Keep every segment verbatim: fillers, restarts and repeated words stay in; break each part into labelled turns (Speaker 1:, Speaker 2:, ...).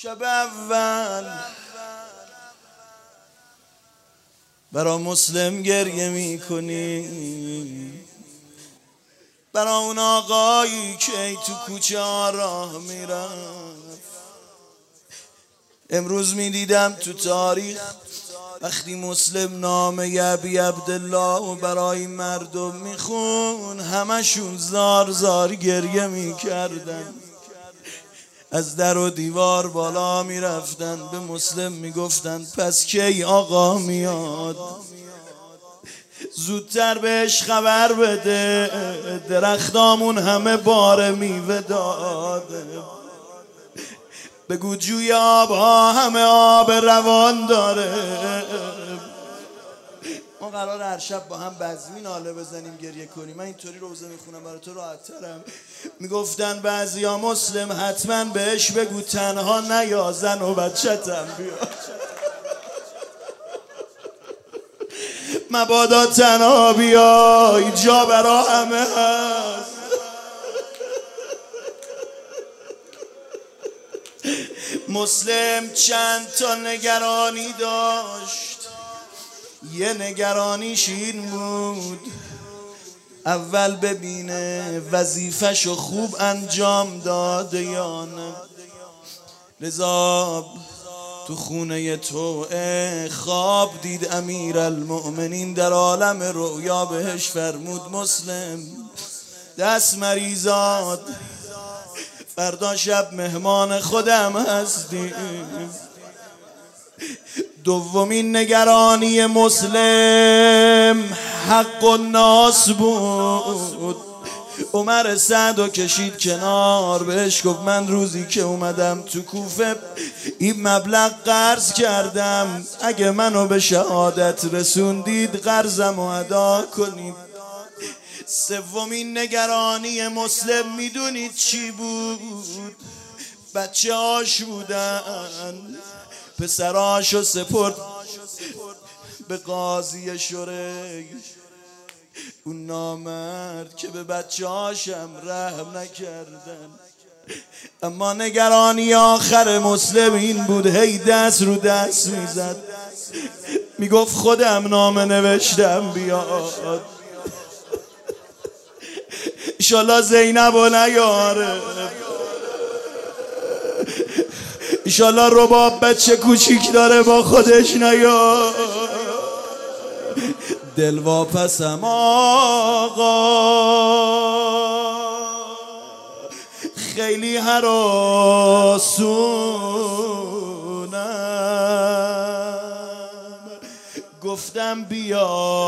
Speaker 1: شب اول برا مسلم گریه میکنی، برا اون آقایی که ای تو کوچه ها راه میرفت. امروز میدیدم تو تاریخ وقتی مسلم نامه ابی عبدالله و برای مردم میخون، همشون زار زار گریه میکردن، از در و دیوار بالا میرفتن، به مسلم میگفتن پس کی آقا میاد، زودتر بهش خبر بده، درختامون همه بار میوه داده، بگو جوی آبها همه آب روان داره. ما قرار هر شب با هم بزمی ناله بزنیم گریه کنیم. من اینطوری روزه میخونم برای تو راحت ترم. میگفتن بعضیا مسلم حتما بهش بگو تنها نیا، زن و بچه‌تم بیا، مبادا تنها بیای، جا برا همه هست. مسلم چند تا نگرانی داشت، یه نگرانیش این بود، اول ببینه وظیفه‌شو خوب انجام داده یا نه. لذا تو خونه تو خواب دید امیرالمؤمنین، در عالم رؤیا بهش فرمود مسلم دست مریزاد، فردا شب مهمان خودم هستی. دومین نگرانی مسلم حق الناس بود. عمر سعدو کشید کنار، بهش گفت من روزی که اومدم تو کوفه این مبلغ قرض کردم، اگه منو به شهادت رسوندید قرضمو ادا کنید. سومین نگرانی مسلم میدونید چی بود؟ بچه هاش بودن، پسراشو سپرد به قاضی شریک، اون نامرد که به بچه هاشم رحم نکردن. اما نگرانی آخر مسلم این بود، هی دست رو دست میزد، میگفت خودم نامه نوشتم بیاد، ایشالله زینب و نیاره، ایشالله رباب بچه کوچیک داره با خودش نیار. دل واپسم آقا خیلی هراسونم، گفتم بیا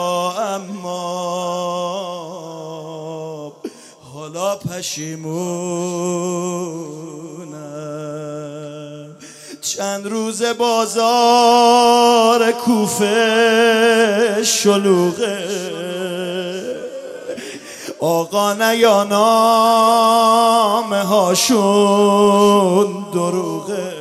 Speaker 1: اما حالا پشیمونم. چند روز بازار کوفه شلوغه، آقا نیا نامه هاشون دروغه،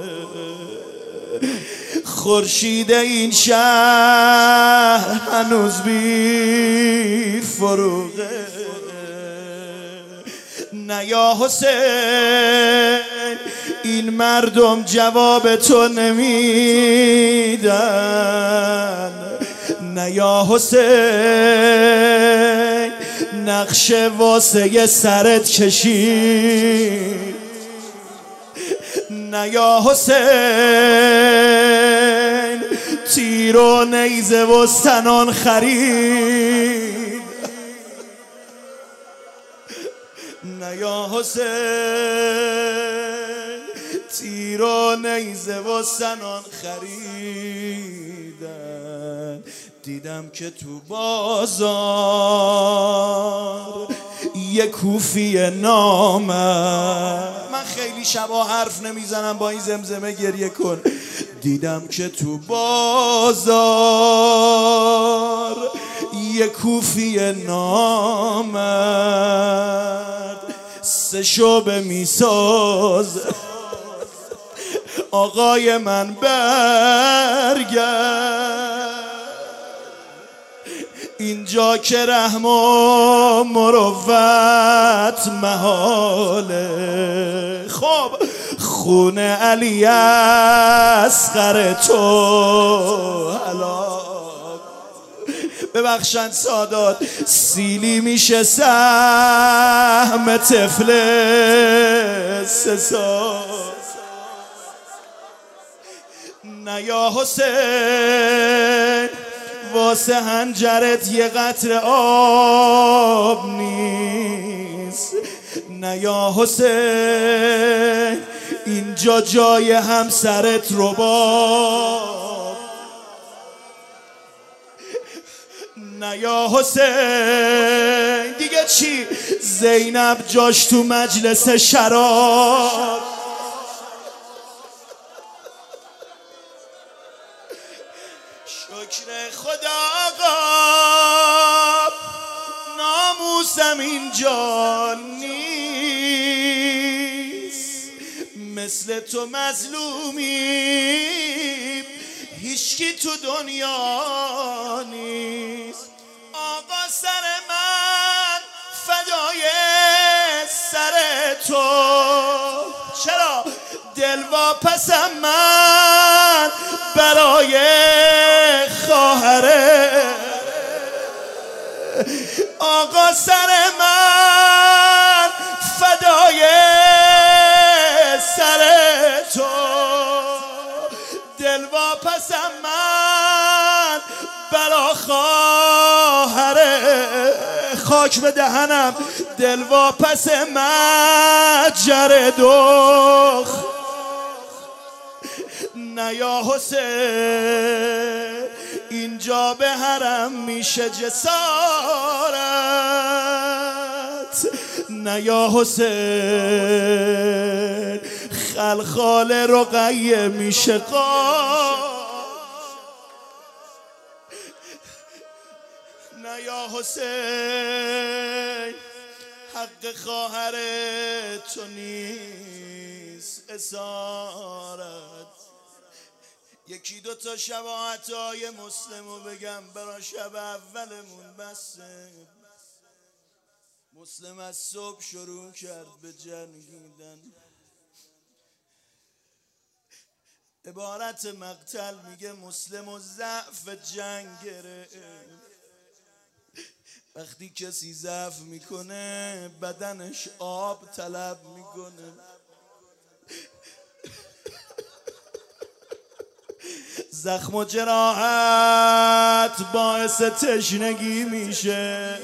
Speaker 1: خورشید این شهر هنوز بی فروغه. نیا حسین این مردم جواب تو نمیدن، نیا حسین نقشه واسه سرت کشید، نیا حسین تیر و نیزه و سنان خرید، نیا حسین تیر و نیزه و سنان خریدن. دیدم که تو بازار یه کوفی نامه، من خیلی شبا حرف نمیزنم با این زمزمه گریه کن. دیدم که تو بازار یه کوفی نامرد، سه شعبه میساز آقای من برگرد، اینجا که رحم و مروت محاله. خب خون علی اصغر تو هلاک. ببخشن سادات سیلی میشه سهم طفل سه سال. نه یا حسین واسه هنجرت یه قطره آب نیست. نه یا حسین اینجا جای همسرت رباب. نه یا حسین دیگه چی؟ زینب جاش تو مجلس شراب. شکر خدا آقا ناموسم اینجا نیست. مثل تو مظلومی هیچکی تو دنیا نیست. آقا سر من فدای سر تو. چرا دل واپسم من برای خواهره. آقا سر من فدای سر تو. دل واپسم من برا خواهره. خاک به دهنم دل واپس مجر دخ. نه یا حسین اینجا به حرم میشه جسارت. نه یا حسین خلخال رقیه میشه قار. نه یا حسین حق خواهر تو نیست اسارت. یکی دو تا شباهتای مسلمو بگم برا شب اولمون بسه. مسلم از صبح شروع کرد به جنگیدن. عبارت مقتل میگه مسلم و ضعف جنگ گرفت. وقتی کسی ضعف میکنه بدنش آب طلب میکنه. زخم و جراحت باعث تشنگی میشه.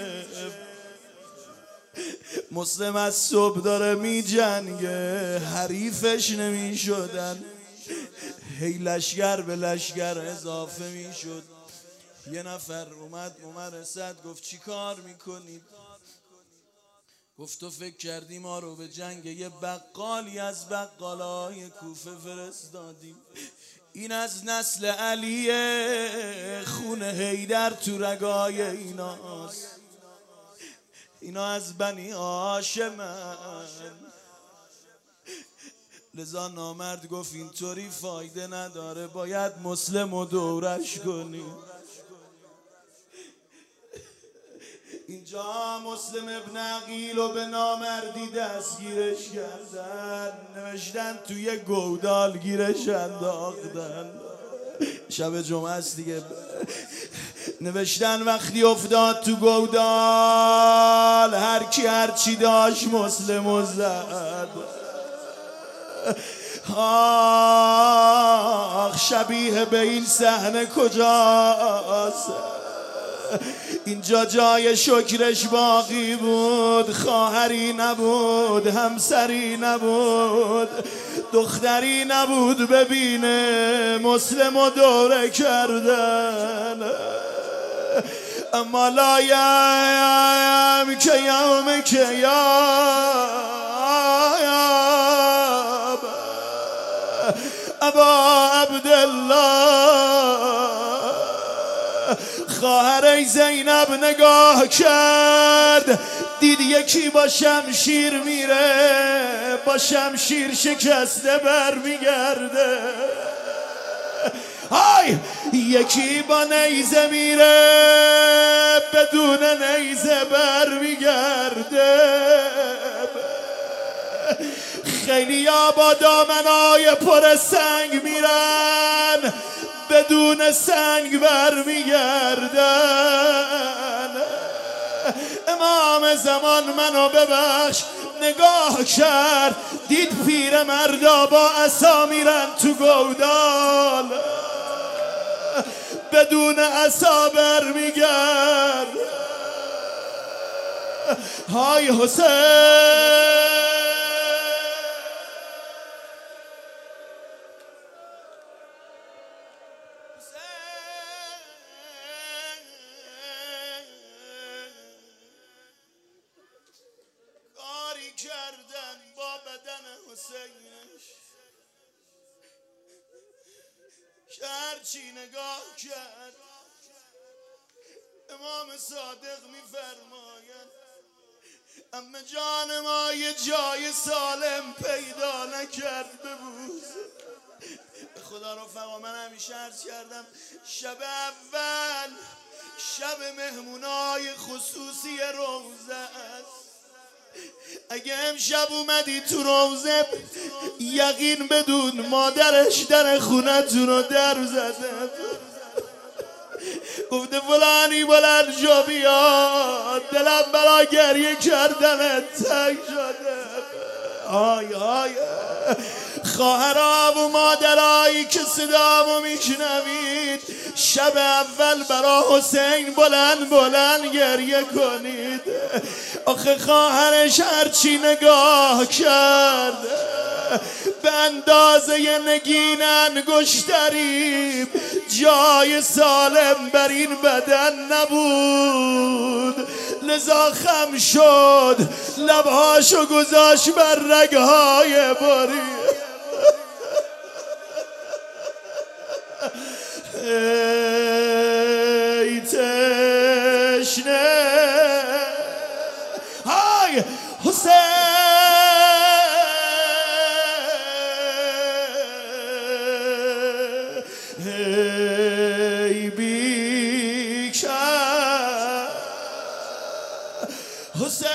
Speaker 1: مسلم از صبح داره می جنگه حریفش نمی شدن. هی لشگر به لشگر اضافه می شد. یه نفر اومد ممرست گفت چی کار میکنید؟ گفت تو فکر کردی ما رو به جنگ یه بقالی از بقالای کوفه فرستادیم؟ این از نسل علیه، خون حیدر تو رگای ایناست. اینا از بنی هاشمن. لذا نامرد گفت اینطوری فایده نداره، باید مسلم و دورش کنی. اینجا مسلم ابن عقیل و به نامردی دستگیرش کردن، نوشتن توی گودال گیرش انداختن. شب جمعه است دیگه. نوشتن وقتی افتاد تو گودال هر کی هر چی داشت مسلمو زد. آخ شبیه به این صحنه کجاست؟ اینجا جای شکرش باقی بود، خواهری نبود، همسری نبود، دختری نبود ببینه مسلم و دوره کردن. اما لایم که یوم که یاب ابا عبدالله. خواهر زینب نگاه کرد، دید یکی با شمشیر میره، با شمشیر شکسته بر میگرده. های یکی با نیزه میره، بدون نیزه بر میگرده. خیلی ها با دامنای پر سنگ میرن، بدون سنگ برمیگردن. امام زمان منو ببخش نگاه کرد، دید پیر مردا با عصا میرن تو گودال، بدون عصا برمیگرد. های حسین کاری کردن با بدن حسینش که هرچی نگاه کرد امام صادق میفرماید اما جان ما یه جای سالم پیدا نکرد ببوس. به خدا رفقا من همیشه عرض کردم شب اول شب مهمونای خصوصی روزه است. اگه امشب اومدی تو روزه یقین بدون مادرش در خونتون رو در زده، گفته فلانی بلند جا بیاد، دلم برا گریه کردن تنگ شده. آی آی خواهرام و مادرایی که صدامو میشنوید شب اول برا حسین بلند بلند گریه کنید. آخه خواهرش هرچی نگاه کرد به اندازه نگین انگشتری جای سالم بر این بدن نبود، لذا خم شد لبهاشو گذاشت بر رگهای باری. ای تشنه های حسین ای بیکر حسین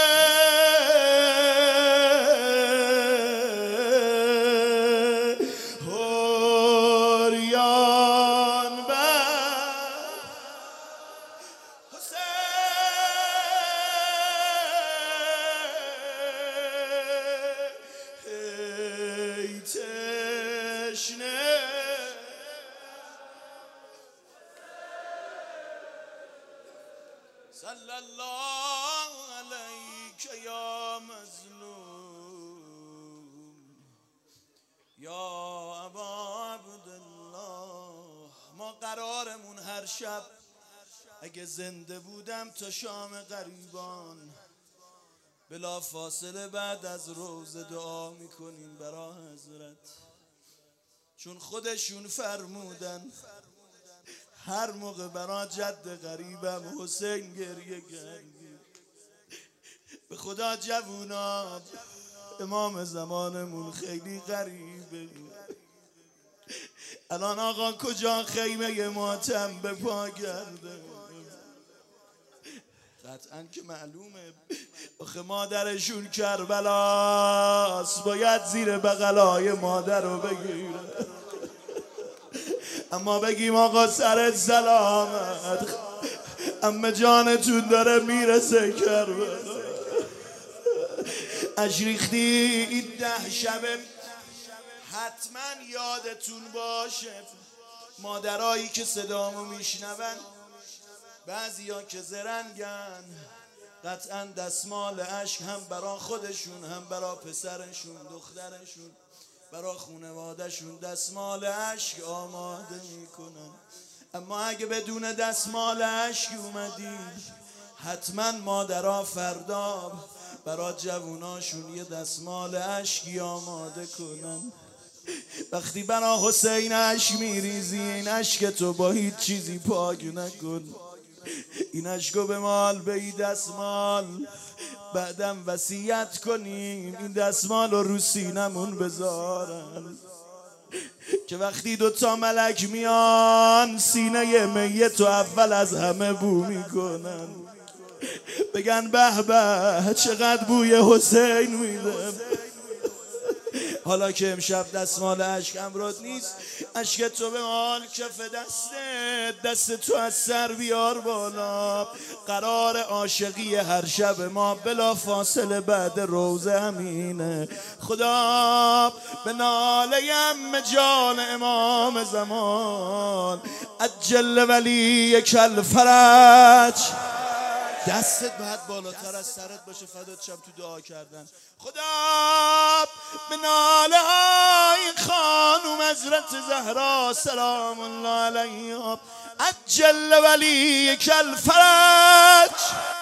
Speaker 1: هریان بر حسین ای تشنه صلی الله علیک یا مظلوم یا ابا عبدالله. ما قرارمون هر شب اگه زنده بودم تا شام غریبان بلا فاصله بعد از روزه دعا میکنیم برا حضرت، چون خودشون فرمودن هر موقع برا جد غریبم حسین گریه کردیم. به خدا جوونا امام زمانمون خیلی غریبه. الان آقا کجا خیمه ماتم به پا کرده؟ قطعا که معلومه آخه مادرشون کربلاست، باید زیر بغلای مادر رو بگیره. اما بگیم آقا سرت سلامت، اما جانتون داره میرسه کربلا. اشریختی این ده شبه حتما یادتون باشه مادرایی که صدامو میشنون، بعضی ها که زرنگن قطعا دستمال اشک هم برا خودشون هم برا پسرشون دخترشون برا خونوادهشون دستمال اشک آماده میکنن. اما اگه بدون دستمال اشک اومدید حتما مادرها فردا برا جووناشون یه دستمال اشکی آماده کنن. وقتی برا حسین اشک میریزی این اشک تو با هیچ چیزی پاک نکن، این اشکو به مال به این دستمال بعدم وصیت کنیم این دستمال رو رو سینمون بذارن که وقتی دوتا ملک میان سینه میت رو اول از همه بو میکنن، بگن به به چقدر بوی حسین میده. حالا که امشب دستمال اشک امرات نیست، اشک تو به مال کف دسته، دست تو از سر بیار بالا. قرار عاشقی هر شب ما بلا فاصله بعد روزه همینه. خدا به ناله ام جان امام زمان، عجل ولی کل فرج. دستت باید بالاتر از سرت باشه فدات شم تو دعا کردن. خدا به ناله های خانوم حضرت زهرا سلام الله علیها، عجل ولی کل فرج.